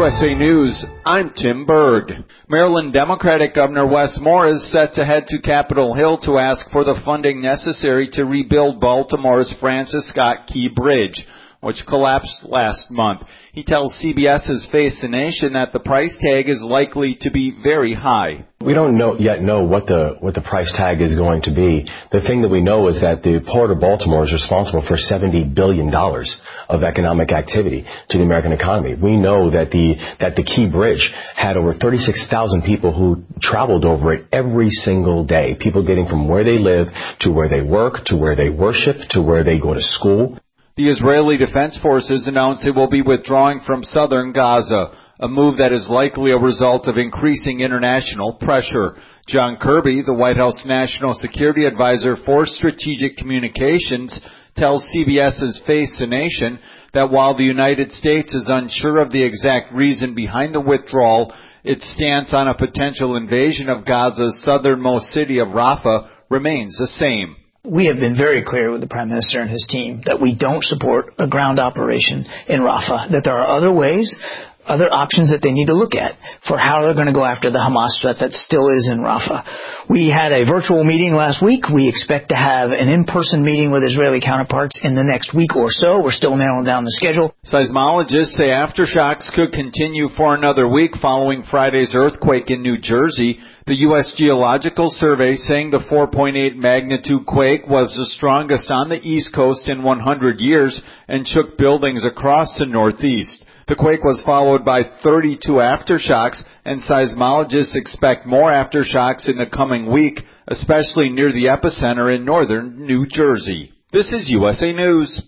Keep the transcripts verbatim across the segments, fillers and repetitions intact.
U S A News, I'm Tim Berg. Maryland Democratic Governor Wes Moore is set to head to Capitol Hill to ask for the funding necessary to rebuild Baltimore's Francis Scott Key Bridge, which collapsed last month. He tells C B S's Face the Nation that the price tag is likely to be very high. We don't know yet know what the what the price tag is going to be. The thing that we know is that the Port of Baltimore is responsible for seventy billion dollars of economic activity to the American economy. We know that the that the Key Bridge had over thirty-six thousand people who traveled over it every single day. People getting from where they live to where they work, to where they worship, to where they go to school. The Israeli Defense Forces announced it will be withdrawing from southern Gaza, a move that is likely a result of increasing international pressure. John Kirby, the White House National Security Advisor for Strategic Communications, tells C B S's Face the Nation that while the United States is unsure of the exact reason behind the withdrawal, its stance on a potential invasion of Gaza's southernmost city of Rafah remains the same. We have been very clear with the Prime Minister and his team that we don't support a ground operation in Rafah, that there are other ways, other options that they need to look at for how they're going to go after the Hamas threat that still is in Rafah. We had a virtual meeting last week. We expect to have an in-person meeting with Israeli counterparts in the next week or so. We're still nailing down the schedule. Seismologists say aftershocks could continue for another week following Friday's earthquake in New Jersey. The U S Geological Survey saying the four point eight magnitude quake was the strongest on the East Coast in one hundred years and shook buildings across the Northeast. The quake was followed by thirty-two aftershocks, and seismologists expect more aftershocks in the coming week, especially near the epicenter in northern New Jersey. This is U S A News.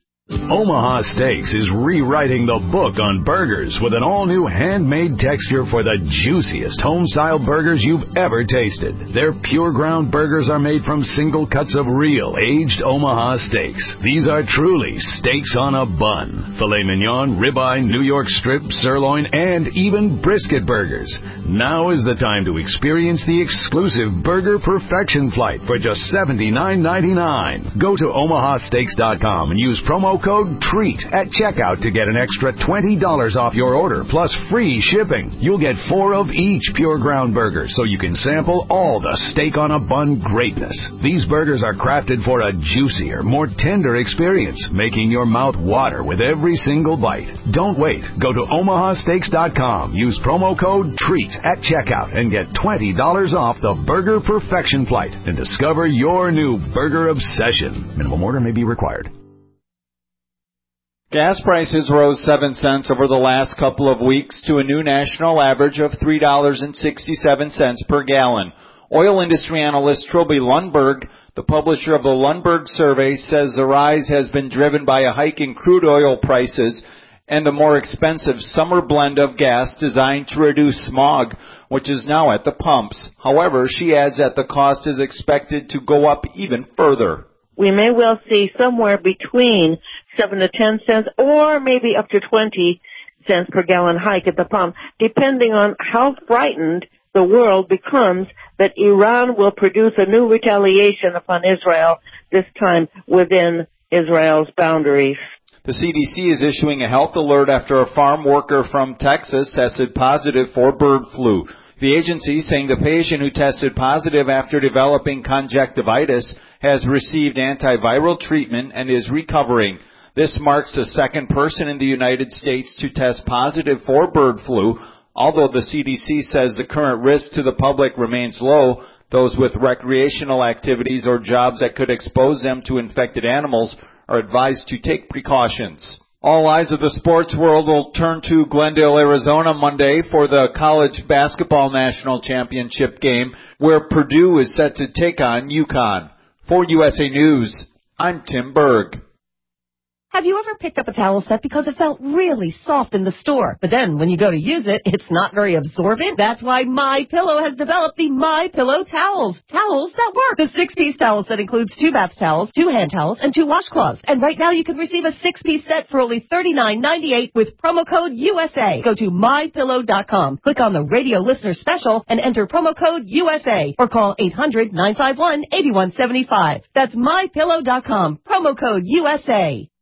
Omaha Steaks is rewriting the book on burgers with an all-new handmade texture for the juiciest home-style burgers you've ever tasted. Their pure ground burgers are made from single cuts of real, aged Omaha steaks. These are truly steaks on a bun. Filet mignon, ribeye, New York strip, sirloin, and even brisket burgers. Now is the time to experience the exclusive Burger Perfection Flight for just seventy-nine ninety-nine. Go to omaha steaks dot com and use promo code TREAT at checkout to get an extra twenty dollars off your order plus free shipping. You'll get four of each pure ground burger so you can sample all the steak on a bun greatness. These burgers are crafted for a juicier, more tender experience, making your mouth water with every single bite. Don't wait. Go to omaha steaks dot com. Use promo code TREAT at checkout and get twenty dollars off the Burger Perfection Flight and discover your new burger obsession. Minimum order may be required. Gas prices rose seven cents over the last couple of weeks to a new national average of three dollars and sixty-seven cents per gallon. Oil industry analyst Trilby Lundberg, the publisher of the Lundberg survey, says the rise has been driven by a hike in crude oil prices and the more expensive summer blend of gas designed to reduce smog, which is now at the pumps. However, she adds that the cost is expected to go up even further. We may well see somewhere between seven to ten cents or maybe up to twenty cents per gallon hike at the pump, depending on how frightened the world becomes that Iran will produce a new retaliation upon Israel, this time within Israel's boundaries. The C D C is issuing a health alert after a farm worker from Texas tested positive for bird flu. The agency saying the patient who tested positive after developing conjunctivitis has received antiviral treatment and is recovering. This marks the second person in the United States to test positive for bird flu. Although the C D C says the current risk to the public remains low, those with recreational activities or jobs that could expose them to infected animals are advised to take precautions. All eyes of the sports world will turn to Glendale, Arizona Monday for the college basketball national championship game, where Purdue is set to take on UConn. For U S A News, I'm Tim Berg. Have you ever picked up a towel set because it felt really soft in the store, but then when you go to use it, it's not very absorbent? That's why MyPillow has developed the MyPillow towels. Towels that work. The six-piece towel set includes two bath towels, two hand towels, and two washcloths. And right now you can receive a six-piece set for only thirty-nine ninety-eight with promo code U S A. Go to my pillow dot com, click on the radio listener special, and enter promo code U S A, or call eight hundred nine five one eight one seven five. That's my pillow dot com, promo code U S A.